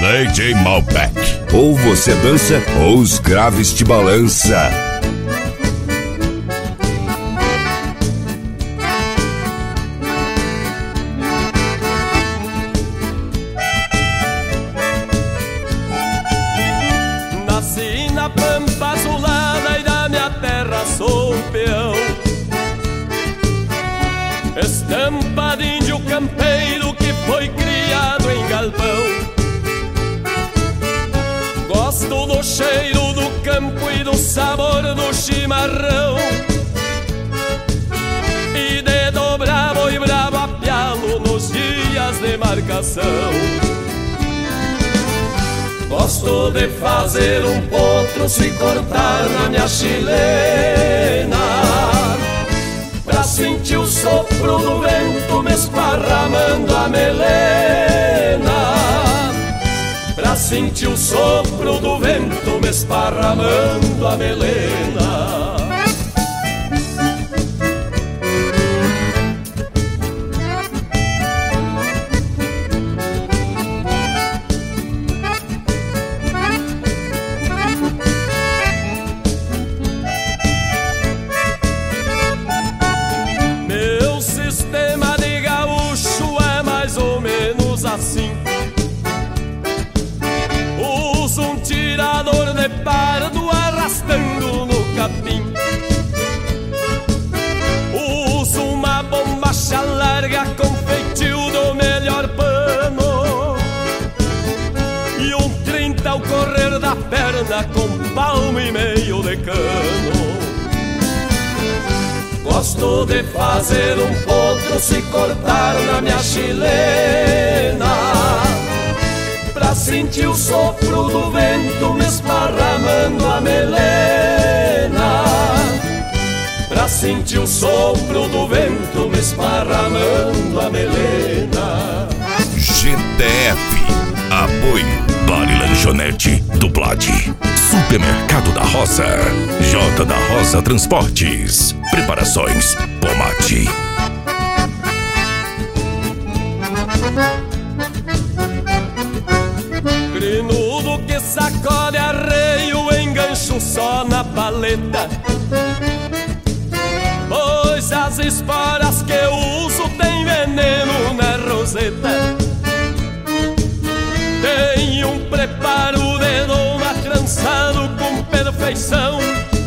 DJ Malbec. Ou você dança ou os graves te balança. Nasci na pampa azulada e da minha terra sou peão, estampa de índio campeiro que foi criado em galpão. Gosto do cheiro do campo e do sabor do chimarrão, e de dobrar boi bravo a pialo nos dias de marcação. Gosto de fazer um potro se cortar na minha chilena, pra sentir o sopro do vento me esparramando a melena, pra sentir o sopro do vento me esparramando a melena. Meu sistema de gaúcho é mais ou menos assim. Uso um tirador de pardo arrastando no capim. Uso uma bombacha larga com feitio do melhor pano, e um 30 ao correr da perna com palmo e meio de cano. Gosto de fazer um potro se cortar na minha chilena, pra sentir o sopro do vento me esparramando a melena, pra sentir o sopro do vento me esparramando a melena. GTF, apoio Bari Lanchonete do Blade, Supermercado da Roça, J da Roça Transportes, Preparações Pomate. Grinudo que sacode arreio, engancho só na paleta, pois as esporas que eu uso tem veneno na roseta. Tem um preparo de doma trançado com perfeição,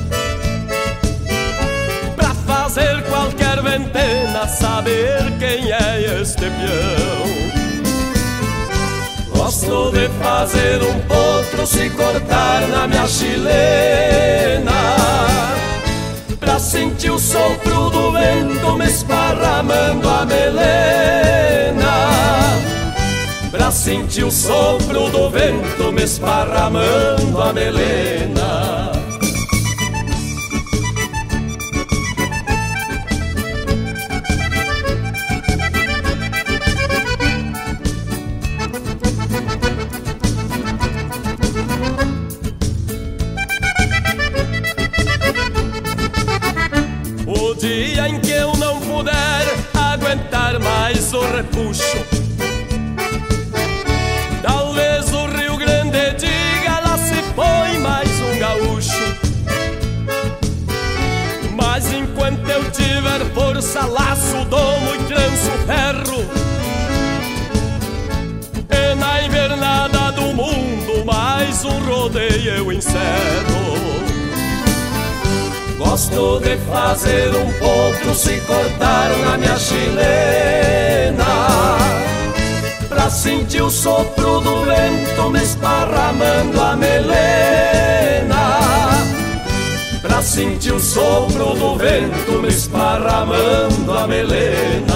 pra fazer qualquer ventena saber quem é este peão. Gosto de fazer um potro se cortar na minha chilena, pra sentir o sopro do vento me esparramando a melena, pra sentir o sopro do vento me esparramando a melena. O dia em que eu não puder aguentar mais o repuxo, talvez o Rio Grande diga: lá se foi mais um gaúcho. Mas enquanto eu tiver força, laço, domo e tranço ferro, e na invernada do mundo mais um rodeio eu encerro. Gosto de fazer um potro se cortar na minha chilena, pra sentir o sopro do vento me esparramando a melena, pra sentir o sopro do vento me esparramando a melena.